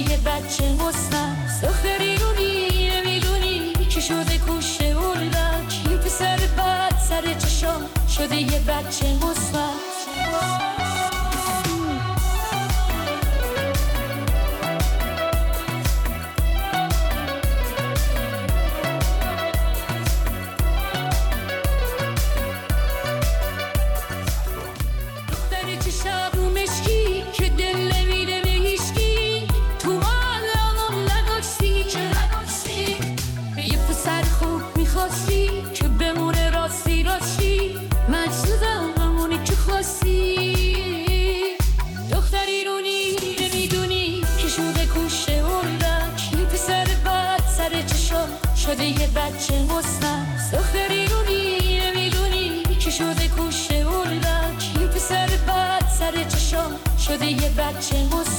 یه بچه مستنس. دختری رونی نمیدونی که شده کوشه اردک. این پسر بد سر چشام شده یه بچه مستنس. که بمونه راستی راستی مجنونم همونی که خواستی. دختری رونی نمیدونی که شده کوشه اردک. این پسر بد سر چشام شده یه بچه مستنس. دختری رونی نمیدونی که شده کوشه اردک. این پسر بد سر چشام شده یه بچه مستنس.